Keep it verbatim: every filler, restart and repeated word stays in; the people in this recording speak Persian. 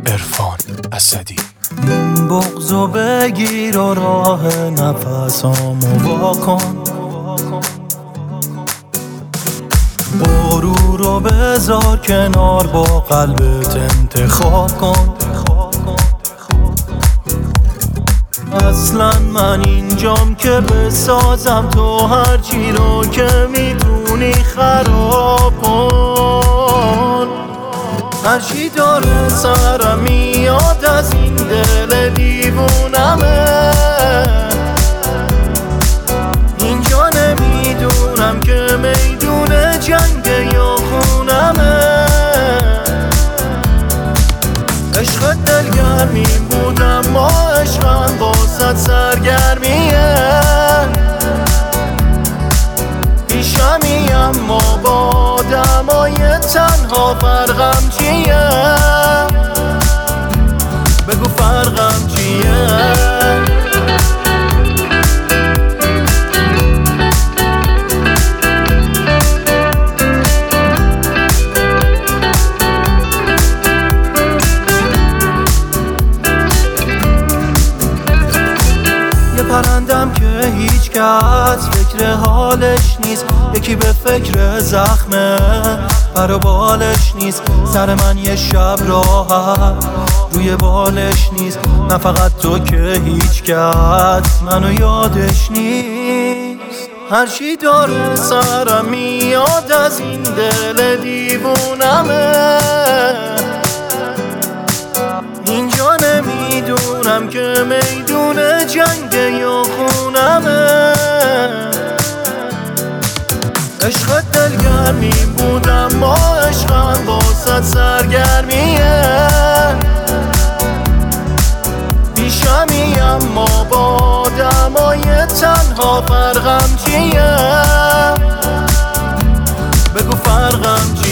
عرفان اسدی. این بغضو بگیر و راه نفسامو واکن، غرور رو بذار کنار، با قلبت انتخاب کن. اصلا من اینجام که بسازم تو هرچی رو که میتونی خراب کن. هرچی داره سرم میاد از این دل دیوونمه، اینجا نمیدونم که میدونه جنگ یا خونمه. عشق دلگرمیم بودم ما، عشقم باست سرگرمیه. پیشمی اما با آدمای تنها فرقم چیه؟ بگو فرقم چیه؟ پرندم که هیچ کس فکر حالش نیست، یکی به فکر زخمه پر و بالش نیست. سر من یه شب راحت روی بالش نیست، نه فقط تو که هیچ کس منو یادش نیست. هرچی داره سرم میاد از این دل دیوونمه، اینجا نمیدونم که میدونه جنگ یا خونمه. عشق دلگرمیم بودم ما، عشقم باست سرگرمیه. پیشمی اما با آدمای تنها فرقم چیه؟ بگو فرقم چیه؟